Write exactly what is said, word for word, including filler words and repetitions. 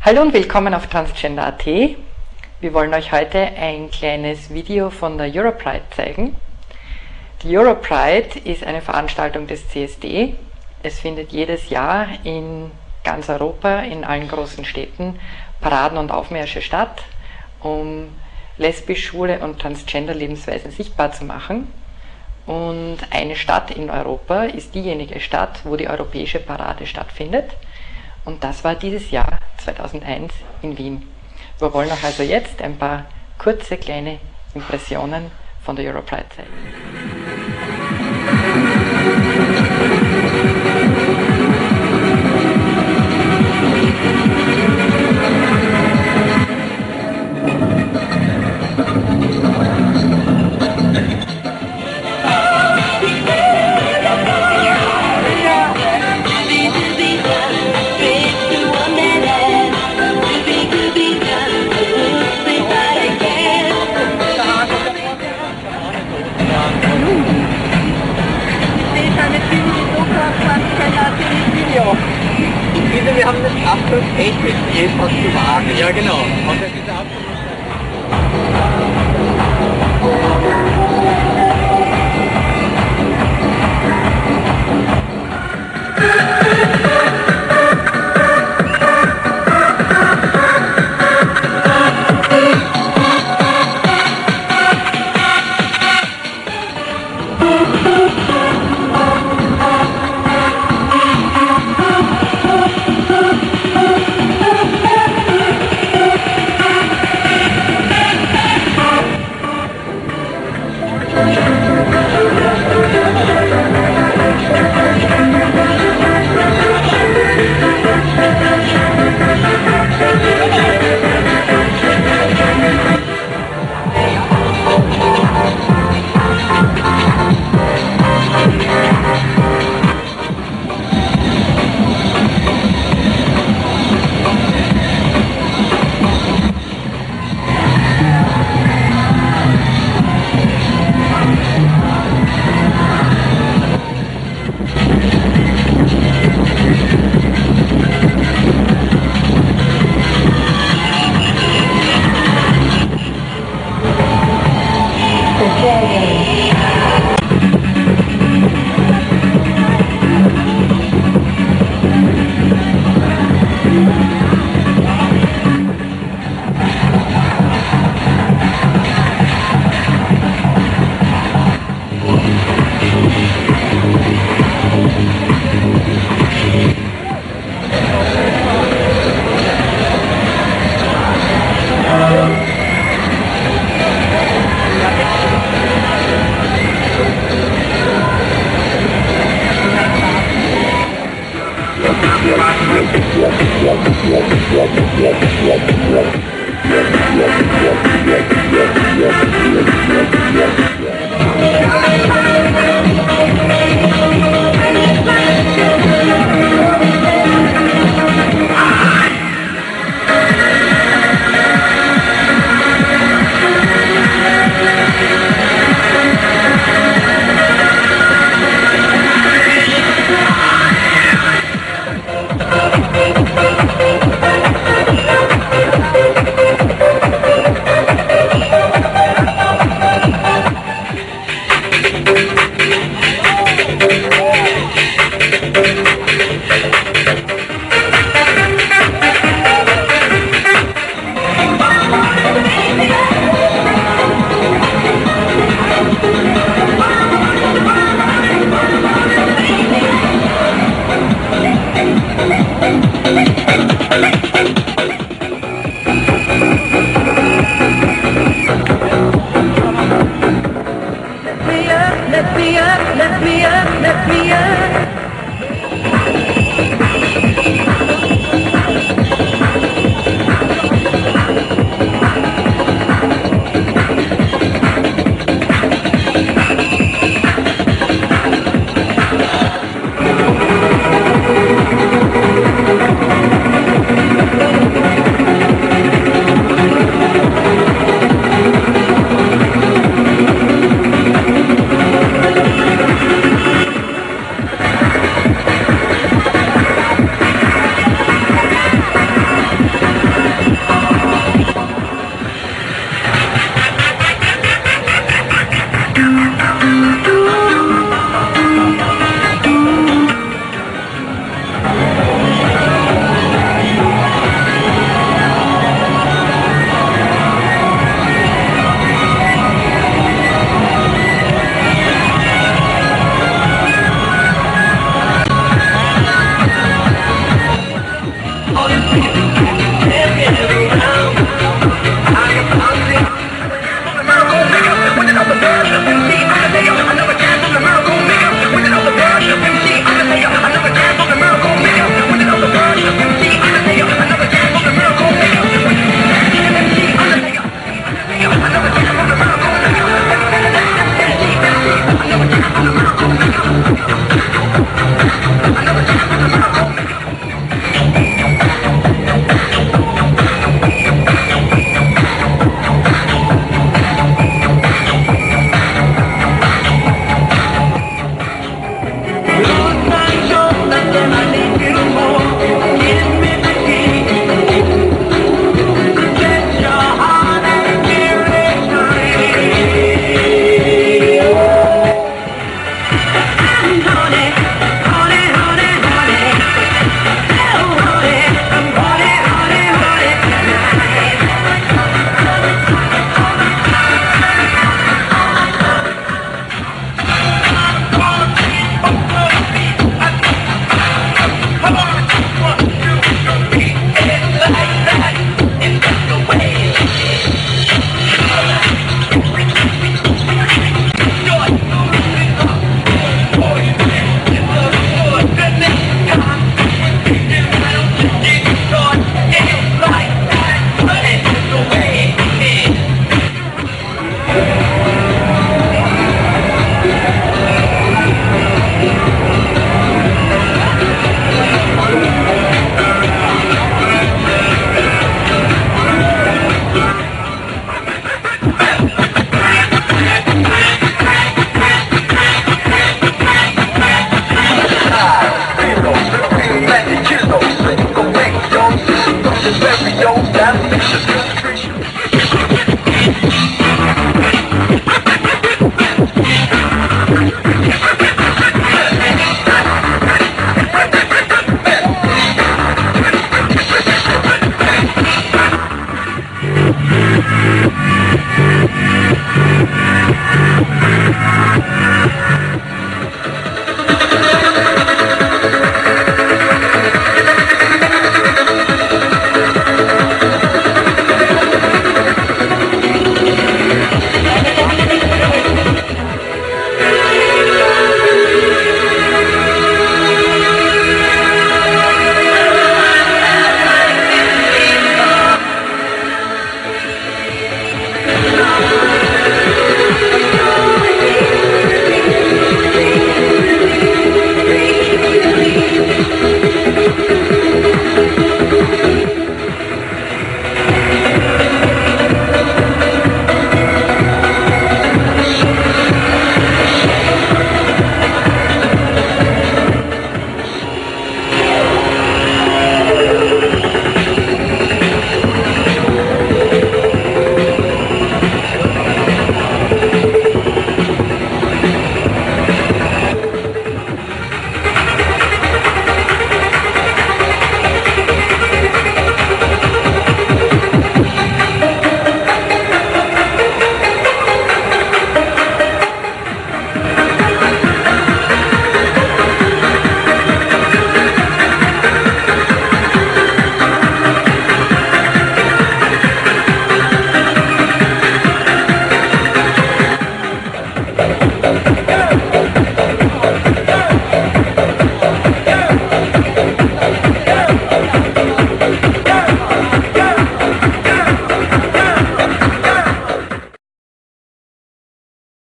Hallo und willkommen auf Transgender Punkt at. Wir wollen euch heute ein kleines Video von der Europride zeigen. Die Europride ist eine Veranstaltung des C S D. Es findet jedes Jahr in ganz Europa, in allen großen Städten, Paraden und Aufmärsche statt, um lesbisch, schwule und transgender Lebensweisen sichtbar zu machen. Und eine Stadt in Europa ist diejenige Stadt, wo die Europäische Parade stattfindet. Und das war dieses Jahr zweitausendeins in Wien. Wir wollen euch also jetzt ein paar kurze kleine Impressionen von der Europride zeigen. Wir haben das absolut echt mit etwas zu wagen. Ja, genau. Und das ist absolut Very old, that makes